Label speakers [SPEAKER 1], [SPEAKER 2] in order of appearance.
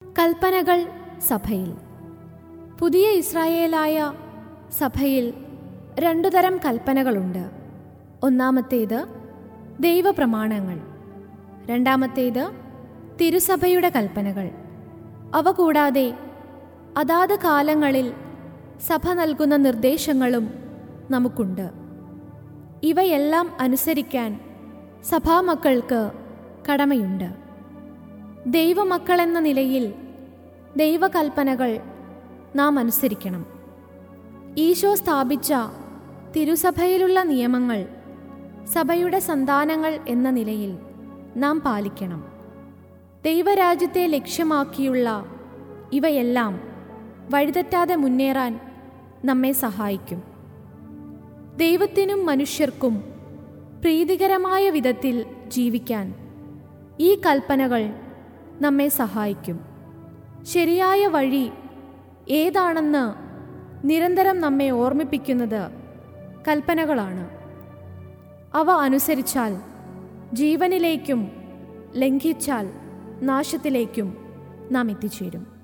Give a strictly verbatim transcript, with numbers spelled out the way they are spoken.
[SPEAKER 1] കൽപ്പനകൾ സഭയിൽ. പുതിയ ഇസ്രായേലായ സഭയിൽ രണ്ടു തരം കൽപ്പനകളുണ്ട്. ഒന്നാമത്തേത് ദൈവപ്രമാണങ്ങൾ, രണ്ടാമത്തേത് തിരുസഭയുടെ കൽപ്പനകൾ. അവ കൂടാതെ അതാത് കാലങ്ങളിൽ സഭ നൽകുന്ന നിർദ്ദേശങ്ങളും നമുക്കുണ്ട്. ഇവയെല്ലാം അനുസരിക്കാൻ സഭാമക്കൾക്ക് കടമയുണ്ട്. ദൈവമക്കളെന്ന നിലയിൽ ദൈവകൽപ്പനകൾ നാം അനുസരിക്കണം. ഈശോ സ്ഥാപിച്ച തിരുസഭയിലുള്ള നിയമങ്ങൾ സഭയുടെ സന്താനങ്ങൾ എന്ന നിലയിൽ നാം പാലിക്കണം. ദൈവരാജ്യത്തെ ലക്ഷ്യമാക്കിയുള്ള ഇവയെല്ലാം വഴിതെറ്റാതെ മുന്നേറാൻ നമ്മെ സഹായിക്കും. ദൈവത്തിനും മനുഷ്യർക്കും പ്രീതികരമായ വിധത്തിൽ ജീവിക്കാൻ ഈ കൽപ്പനകൾ നമ്മെ സഹായിക്കും. ശരിയായ വഴി ഏതാണെന്ന് നിരന്തരം നമ്മെ ഓർമ്മിപ്പിക്കുന്നത് കൽപ്പനകളാണ്. അവ അനുസരിച്ചാൽ ജീവനിലേക്കും ലംഘിച്ചാൽ നാശത്തിലേക്കും നാം എത്തിച്ചേരും.